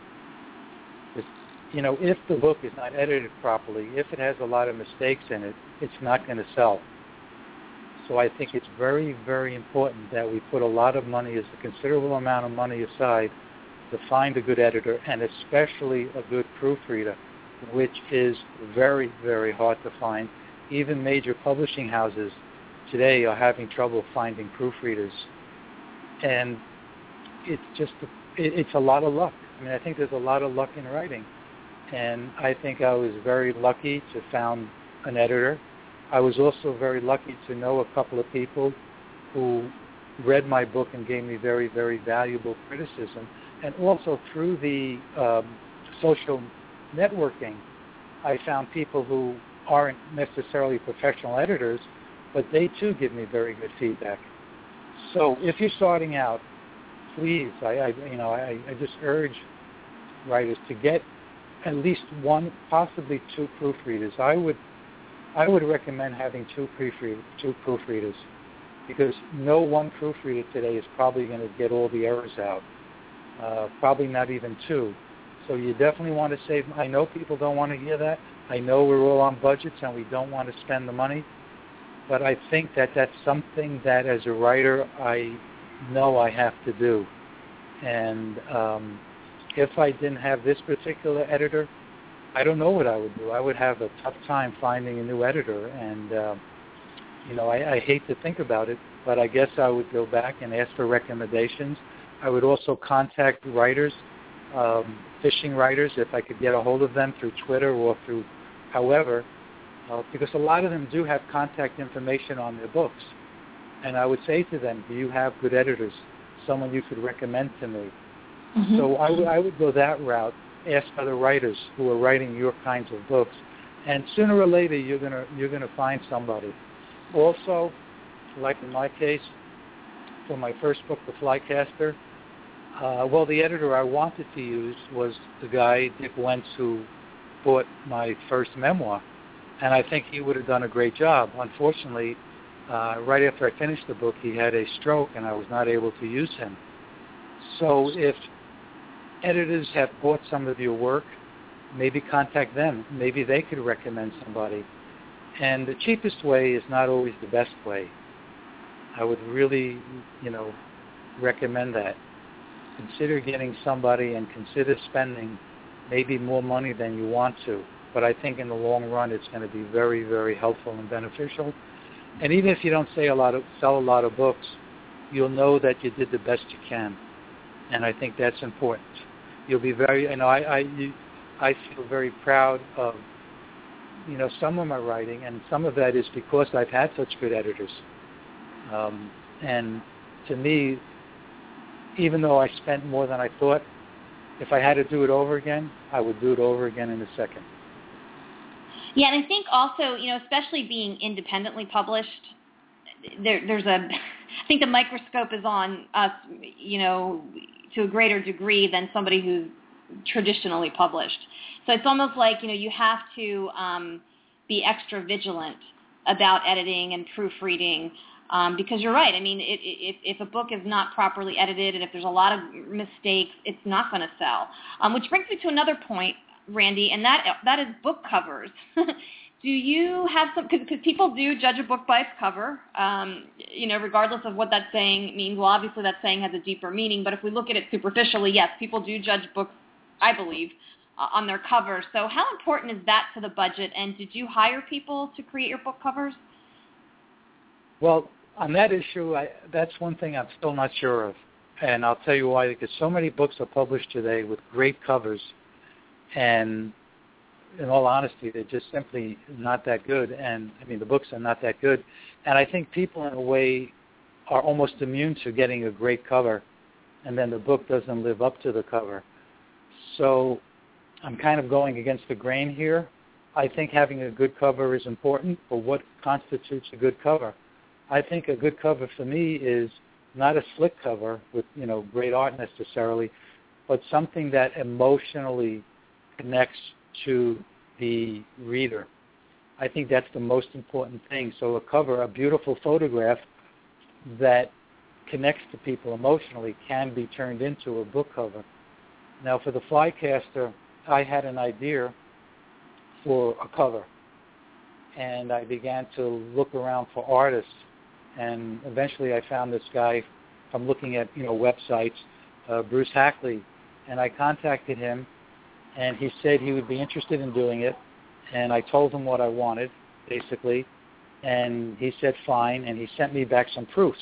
If the book is not edited properly, if it has a lot of mistakes in it, it's not going to sell. So I think it's very, very important that we put a lot of money, a considerable amount of money aside to find a good editor, and especially a good proofreader, which is very, very hard to find. Even major publishing houses today are having trouble finding proofreaders. And it's a lot of luck. I think there's a lot of luck in writing. And I think I was very lucky to found an editor. I was also very lucky to know a couple of people who read my book and gave me very, very valuable criticism. And also through the social networking, I found people who aren't necessarily professional editors, but they too give me very good feedback. So if you're starting out, please, I just urge writers to get at least one, possibly two proofreaders. I would recommend having two proofreaders, because no one proofreader today is probably going to get all the errors out. Probably not even two. So you definitely want to save. I know people don't want to hear that. I know we're all on budgets and we don't want to spend the money. But I think that's something that as a writer I know I have to do. And if I didn't have this particular editor, I don't know what I would do. I would have a tough time finding a new editor. And, I hate to think about it, but I guess I would go back and ask for recommendations. I would also contact writers, fishing writers, if I could get a hold of them through Twitter or through however, because a lot of them do have contact information on their books. And I would say to them, do you have good editors, someone you could recommend to me? Mm-hmm. So I would go that route, ask other writers who are writing your kinds of books, and sooner or later you're gonna find somebody. Also, like in my case, for my first book, The Flycaster, the editor I wanted to use was the guy, Dick Wentz, who bought my first memoir, and I think he would have done a great job. Unfortunately, right after I finished the book, he had a stroke, and I was not able to use him. So if editors have bought some of your work, maybe contact them. Maybe they could recommend somebody. And the cheapest way is not always the best way. I would really, recommend that. Consider getting somebody and consider spending maybe more money than you want to. But I think in the long run it's going to be very, very helpful and beneficial. And even if you don't sell a lot of books, you'll know that you did the best you can. And I think that's important. You'll be very, I feel very proud of, some of my writing, and some of that is because I've had such good editors. And to me, even though I spent more than I thought, if I had to do it over again, I would do it over again in a second. Yeah, and I think also, especially being independently published, I think the microscope is on us, to a greater degree than somebody who's traditionally published. So it's almost like, you have to be extra vigilant about editing and proofreading, because you're right. I mean, if a book is not properly edited and if there's a lot of mistakes, it's not going to sell. Which brings me to another point, Randy, and that is book covers. Do you have some, because people do judge a book by its cover, regardless of what that saying means. Well, obviously that saying has a deeper meaning, but if we look at it superficially, yes, people do judge books, I believe, on their covers. So how important is that to the budget, and did you hire people to create your book covers? Well, on that issue, that's one thing I'm still not sure of, and I'll tell you why, because so many books are published today with great covers, and in all honesty, they're just simply not that good. And, I mean, the books are not that good. And I think people, in a way, are almost immune to getting a great cover, and then the book doesn't live up to the cover. So I'm kind of going against the grain here. I think having a good cover is important, but what constitutes a good cover? I think a good cover for me is not a slick cover with, great art necessarily, but something that emotionally connects to the reader. I think that's the most important thing. So a cover, a beautiful photograph that connects to people emotionally, can be turned into a book cover. Now, for the Flycaster, I had an idea for a cover, and I began to look around for artists, and eventually I found this guy from looking at websites, Bruce Hackley, and I contacted him, and he said he would be interested in doing it, and I told him what I wanted, basically, and he said fine, and he sent me back some proofs.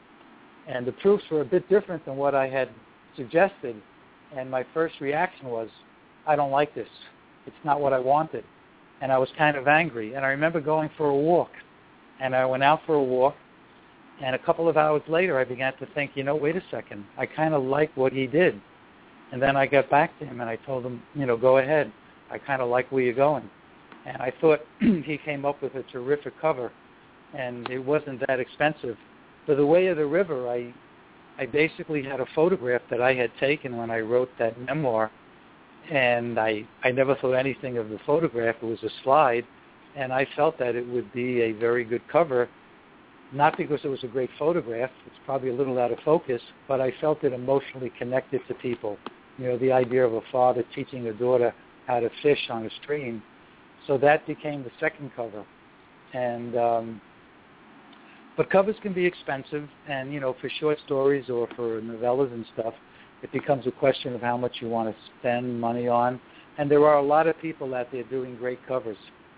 And the proofs were a bit different than what I had suggested, and my first reaction was, I don't like this. It's not what I wanted. And I was kind of angry. And I remember going for a walk, and I went out for a walk, and a couple of hours later I began to think, wait a second, I kind of like what he did. And then I got back to him, and I told him, go ahead. I kind of like where you're going. And I thought he came up with a terrific cover, and it wasn't that expensive. For The Way of the River, I basically had a photograph that I had taken when I wrote that memoir, and I never thought anything of the photograph. It was a slide, and I felt that it would be a very good cover, not because it was a great photograph. It's probably a little out of focus, but I felt it emotionally connected to people. The idea of a father teaching a daughter how to fish on a stream. So that became the second cover. And but covers can be expensive, and for short stories or for novellas and stuff, it becomes a question of how much you want to spend money on. And there are a lot of people out there doing great covers.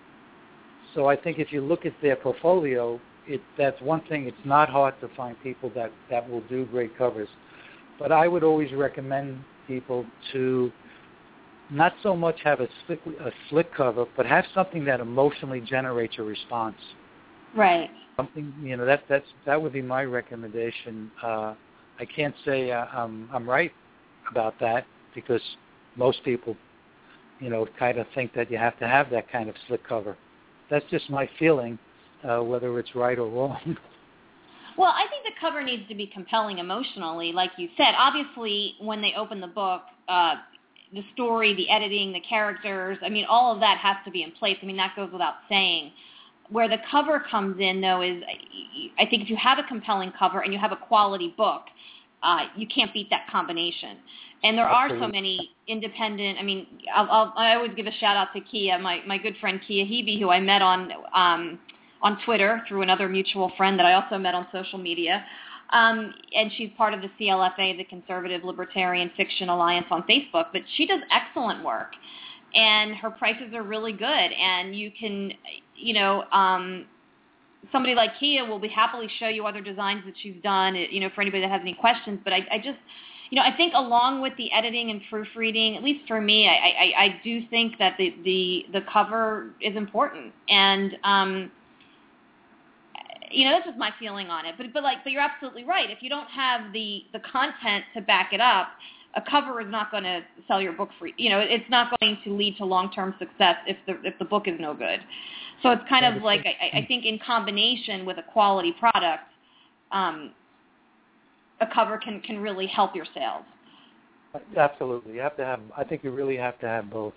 So I think if you look at their portfolio, that's one thing. It's not hard to find people that will do great covers. But I would always recommend people to not so much have a slick cover, but have something that emotionally generates a response. Right. Something, that would be my recommendation. I can't say I'm right about that, because most people, kind of think that you have to have that kind of slick cover. That's just my feeling, whether it's right or wrong. Well, I think the cover needs to be compelling emotionally, like you said. Obviously, when they open the book, the story, the editing, the characters, all of that has to be in place. That goes without saying. Where the cover comes in, though, is I think if you have a compelling cover and you have a quality book, you can't beat that combination. And there are so many independent, I always give a shout-out to Kia, my good friend Kia Hebe, who I met on Twitter through another mutual friend that I also met on social media. And she's part of the CLFA, the Conservative Libertarian Fiction Alliance on Facebook. But she does excellent work, and her prices are really good. And you can, somebody like Kia will happily show you other designs that she's done, for anybody that has any questions. But I just, I think along with the editing and proofreading, at least for me, I do think that the cover is important. And, that's just my feeling on it. But you're absolutely right. If you don't have the content to back it up, a cover is not going to sell your book for you. It's not going to lead to long-term success if the book is no good. So it's kind of like I think in combination with a quality product, a cover can really help your sales. Absolutely, I think you really have to have both.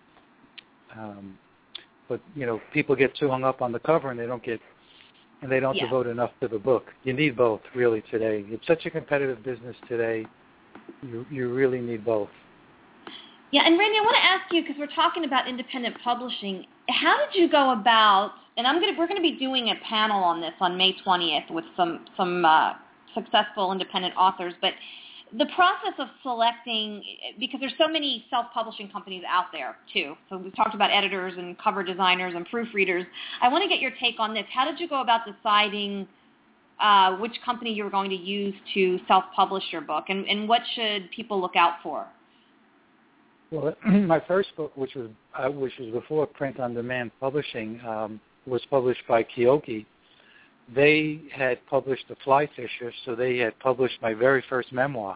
But people get too hung up on the cover, and they don't devote enough to the book. You need both, really, today. It's such a competitive business today. You really need both. Yeah, and Randy, I want to ask you, because we're talking about independent publishing, how did you go about, and we're going to be doing a panel on this on May 20th with some successful independent authors, but the process of selecting, because there's so many self-publishing companies out there, too. So we've talked about editors and cover designers and proofreaders. I want to get your take on this. How did you go about deciding which company you were going to use to self-publish your book, and what should people look out for? Well, my first book, which was before print-on-demand publishing, was published by Kyoki. They had published The Fly Fisher, so they had published my very first memoir.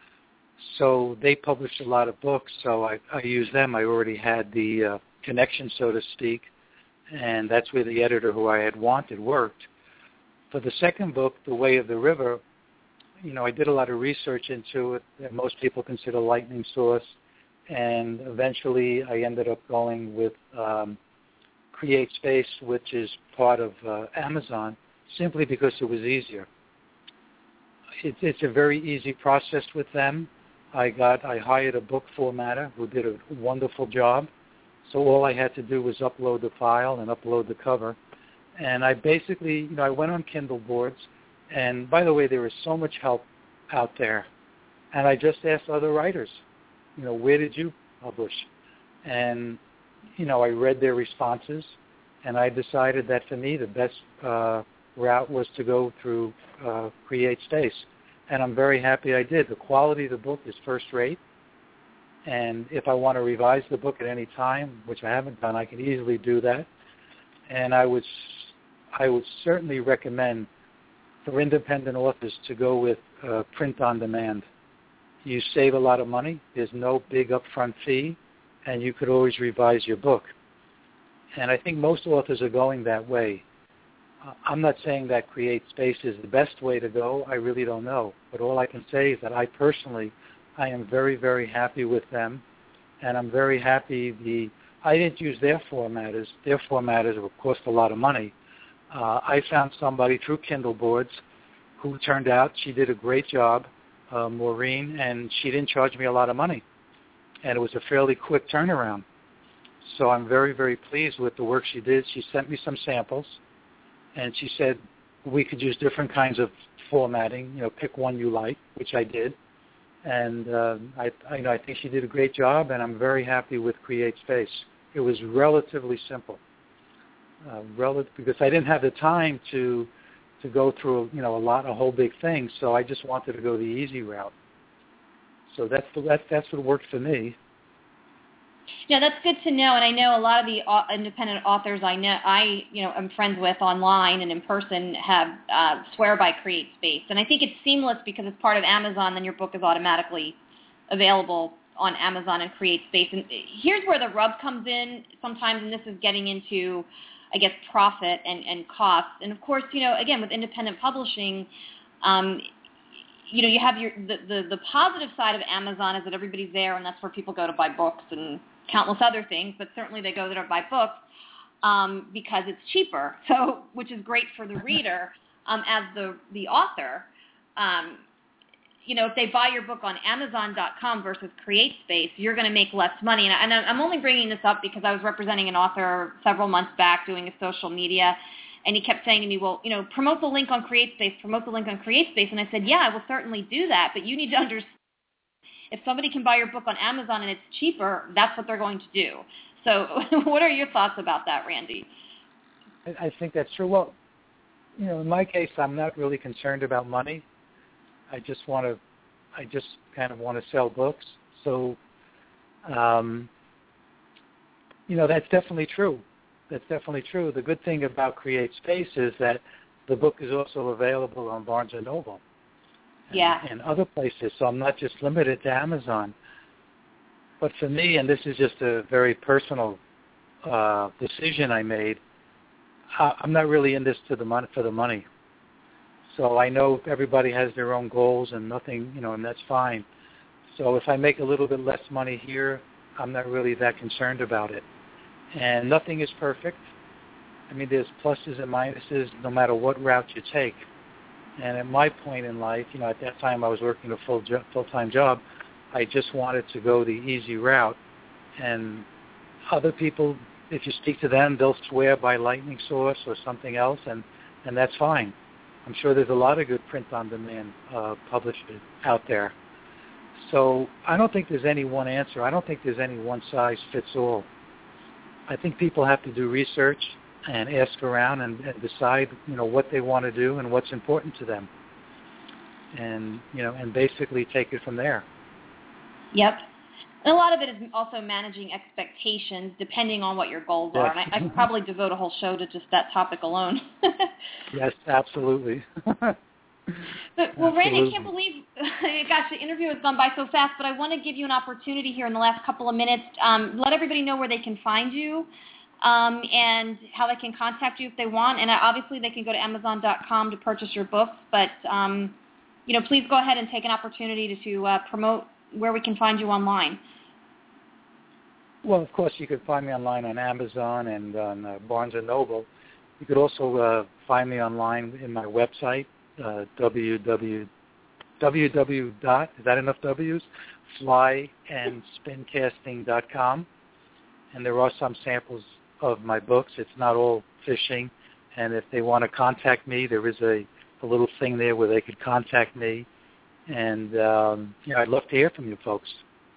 So they published a lot of books, so I used them. I already had the connection, so to speak, and that's where the editor who I had wanted worked. For the second book, The Way of the River, I did a lot of research into it that most people consider Lightning Source, and eventually I ended up going with CreateSpace, which is part of Amazon, simply because it was easier. It's a very easy process with them. I hired a book formatter who did a wonderful job. So all I had to do was upload the file and upload the cover. And I basically, I went on Kindle boards. And by the way, there is so much help out there. And I just asked other writers, where did you publish? And, I read their responses. And I decided that for me, the best route was to go through CreateSpace. And I'm very happy I did. The quality of the book is first rate. And if I want to revise the book at any time, which I haven't done, I can easily do that. And I would certainly recommend for independent authors to go with print on demand. You save a lot of money. There's no big upfront fee, and you could always revise your book. And I think most authors are going that way. I'm not saying that CreateSpace is the best way to go. I really don't know. But all I can say is that I am very, very happy with them. And I'm very happy I didn't use their formatters. Their formatters would cost a lot of money. I found somebody through Kindle boards who turned out she did a great job, Maureen, and she didn't charge me a lot of money. And it was a fairly quick turnaround. So I'm very, very pleased with the work she did. She sent me some samples. And she said we could use different kinds of formatting, pick one you like, which I did. And I think she did a great job, and I'm very happy with CreateSpace. It was relatively simple, because I didn't have the time to go through a whole big thing. So I just wanted to go the easy route. So that's what worked for me. Yeah, that's good to know, and I know a lot of the independent authors I'm friends with online and in person have swear by CreateSpace, and I think it's seamless because it's part of Amazon. Then your book is automatically available on Amazon and CreateSpace. And here's where the rub comes in sometimes, and this is getting into, I guess, profit and costs. And of course, again, with independent publishing, you have the positive side of Amazon is that everybody's there, and that's where people go to buy books and countless other things, but certainly they go there to buy books because it's cheaper, so which is great for the reader as the author. If they buy your book on Amazon.com versus CreateSpace, you're going to make less money. And I'm only bringing this up because I was representing an author several months back doing a social media, and he kept saying to me, well, promote the link on CreateSpace, promote the link on CreateSpace. And I said, yeah, I will certainly do that, but you need to understand if somebody can buy your book on Amazon and it's cheaper, that's what they're going to do. So what are your thoughts about that, Randy? I think that's true. Well, in my case, I'm not really concerned about money. I just kind of want to sell books. So, that's definitely true. That's definitely true. The good thing about CreateSpace is that the book is also available on Barnes & Noble. And other places, so I'm not just limited to Amazon. But for me, and this is just a very personal decision I made, I'm not really in this for the money. So I know everybody has their own goals and nothing, and that's fine. So if I make a little bit less money here, I'm not really that concerned about it. And nothing is perfect. I mean, there's pluses and minuses no matter what route you take. And at my point in life, at that time I was working a full-time job, I just wanted to go the easy route. And other people, if you speak to them, they'll swear by Lightning Source or something else, and that's fine. I'm sure there's a lot of good print-on-demand publishers out there. So I don't think there's any one answer. I don't think there's any one-size-fits-all. I think people have to do research and ask around and decide, what they want to do and what's important to them, and basically take it from there. Yep. And a lot of it is also managing expectations depending on what your goals are. And I could probably devote a whole show to just that topic alone. Yes, absolutely. But, well, Randy, I can't believe, gosh, the interview has gone by so fast, but I want to give you an opportunity here in the last couple of minutes. Let everybody know where they can find you and how they can contact you if they want. And obviously they can go to Amazon.com to purchase your books, but, please go ahead and take an opportunity to promote where we can find you online. Well, of course, you could find me online on Amazon and on Barnes & Noble. You could also find me online in my website, www. Is that enough W's? flyandspincasting.com. And there are some samples of my books. It's not all fishing. And if they want to contact me, there is a little thing there where they could contact me. And, I'd love to hear from you folks.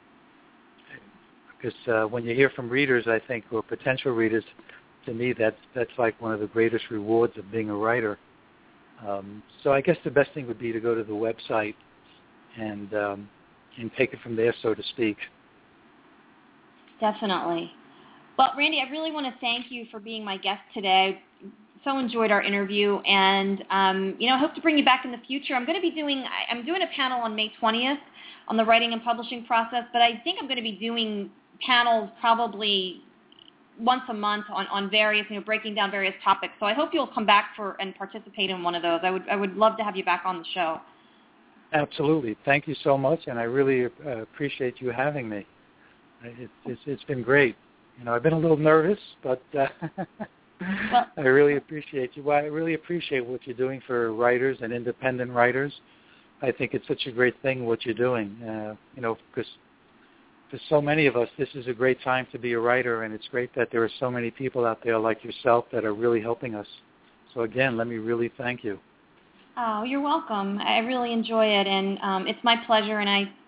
Because when you hear from readers, I think, or potential readers, to me, that's like one of the greatest rewards of being a writer. So I guess the best thing would be to go to the website and take it from there, so to speak. Definitely. Well, Randy, I really want to thank you for being my guest today. So enjoyed our interview, and I hope to bring you back in the future. I'm doing a panel on May 20th on the writing and publishing process, but I think I'm going to be doing panels probably once a month on various, breaking down various topics. So I hope you'll come back and participate in one of those. I would love to have you back on the show. Absolutely. Thank you so much, and I really appreciate you having me. It's been great. I've been a little nervous, but I really appreciate you. I really appreciate what you're doing for writers and independent writers. I think it's such a great thing what you're doing, because for so many of us, this is a great time to be a writer, and it's great that there are so many people out there like yourself that are really helping us. So again, let me really thank you. Oh, you're welcome. I really enjoy it, and it's my pleasure, and I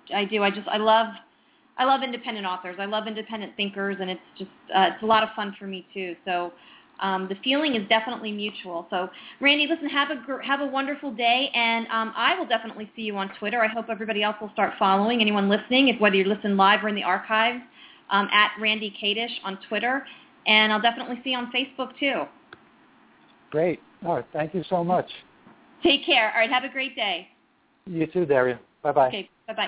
love independent authors. I love independent thinkers, and it's just it's a lot of fun for me too. So the feeling is definitely mutual. So Randy, listen, have a wonderful day, and I will definitely see you on Twitter. I hope everybody else will start following. Anyone listening, whether you're listening live or in the archives, at Randy Kadish on Twitter, and I'll definitely see you on Facebook too. Great. All right. Thank you so much. Take care. All right. Have a great day. You too, Daria. Bye-bye. Okay. Bye-bye.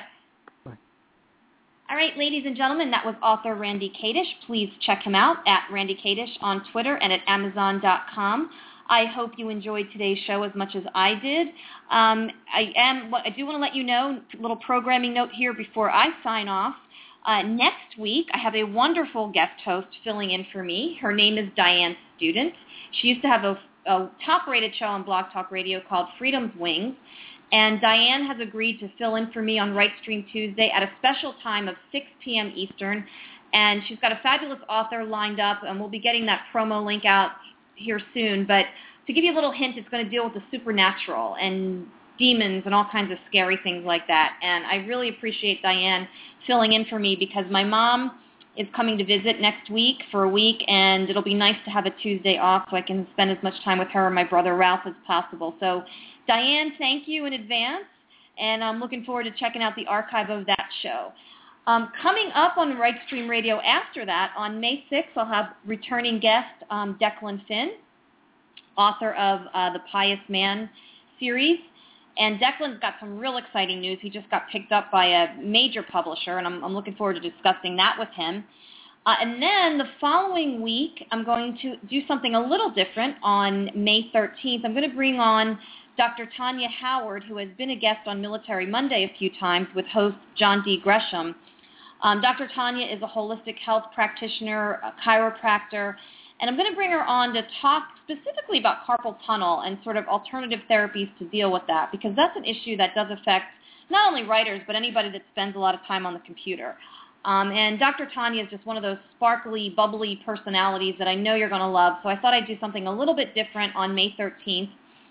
All right, ladies and gentlemen, that was author Randy Kadish. Please check him out at Randy Kadish on Twitter and at Amazon.com. I hope you enjoyed today's show as much as I did. I do want to let you know, a little programming note here before I sign off. Next week, I have a wonderful guest host filling in for me. Her name is Diane Student. She used to have a top-rated show on Blog Talk Radio called Freedom's Wings. And Diane has agreed to fill in for me on Right Stream Tuesday at a special time of 6 p.m. Eastern. And she's got a fabulous author lined up, and we'll be getting that promo link out here soon. But to give you a little hint, it's going to deal with the supernatural and demons and all kinds of scary things like that. And I really appreciate Diane filling in for me because my mom is coming to visit next week for a week, and it'll be nice to have a Tuesday off so I can spend as much time with her and my brother Ralph as possible. So Diane, thank you in advance, and I'm looking forward to checking out the archive of that show. Coming up on Right Stream Radio after that, on May 6th, I'll have returning guest Declan Finn, author of the Pious Man series. And Declan's got some real exciting news. He just got picked up by a major publisher, and I'm looking forward to discussing that with him. And then the following week, I'm going to do something a little different on May 13th. I'm going to bring on Dr. Tanya Howard, who has been a guest on Military Monday a few times with host John D. Gresham. Dr. Tanya is a holistic health practitioner, a chiropractor, and I'm going to bring her on to talk specifically about carpal tunnel and sort of alternative therapies to deal with that, because that's an issue that does affect not only writers, but anybody that spends a lot of time on the computer. And Dr. Tanya is just one of those sparkly, bubbly personalities that I know you're going to love, so I thought I'd do something a little bit different on May 13th.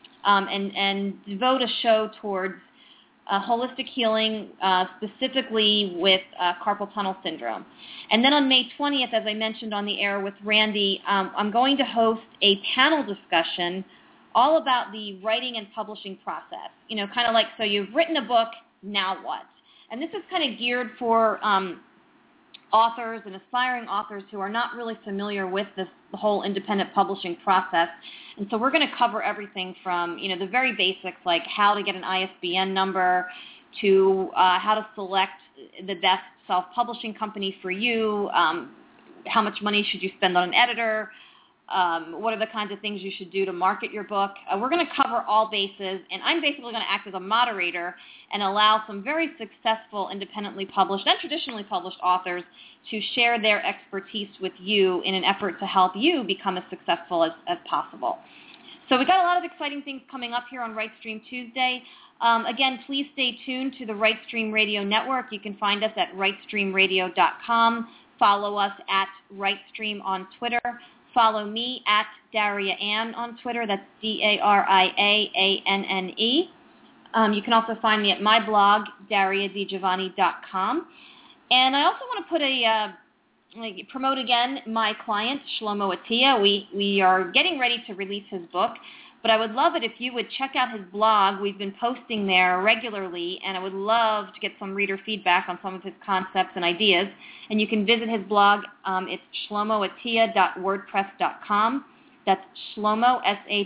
And devote a show towards holistic healing, specifically with carpal tunnel syndrome. And then on May 20th, as I mentioned on the air with Randy, I'm going to host a panel discussion all about the writing and publishing process. Kind of like, so you've written a book, now what? And this is kind of geared for authors and aspiring authors who are not really familiar with the whole independent publishing process. And so we're going to cover everything from, the very basics, like how to get an ISBN number, to how to select the best self-publishing company for you, how much money should you spend on an editor, what are the kinds of things you should do to market your book. We're going to cover all bases, and I'm basically going to act as a moderator and allow some very successful independently published and traditionally published authors to share their expertise with you in an effort to help you become as successful as possible. So we've got a lot of exciting things coming up here on WriteStream Tuesday. Again, please stay tuned to the WriteStream Radio Network. You can find us at writestreamradio.com. Follow us at WriteStream on Twitter. Follow me at Daria Ann on Twitter. That's DariaAnne. You can also find me at my blog, DariaDiGiovanni.com. And I also want to promote again my client, Shlomo Atiyah. We are getting ready to release his book, but I would love it if you would check out his blog. We've been posting there regularly, and I would love to get some reader feedback on some of his concepts and ideas. And you can visit his blog. It's shlomoatiyah.wordpress.com. That's Shlomo,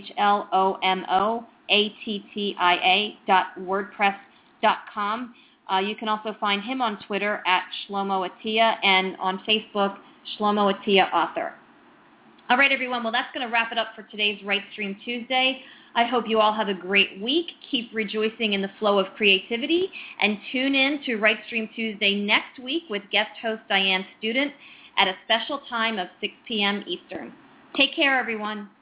SHLOMOATTIA.wordpress.com. You can also find him on Twitter at Shlomo Atiyah, and on Facebook, Shlomo Atiyah Author. All right, everyone. Well, that's going to wrap it up for today's WriteStream Tuesday. I hope you all have a great week. Keep rejoicing in the flow of creativity, and tune in to WriteStream Tuesday next week with guest host Diane Student at a special time of 6 p.m. Eastern. Take care, everyone.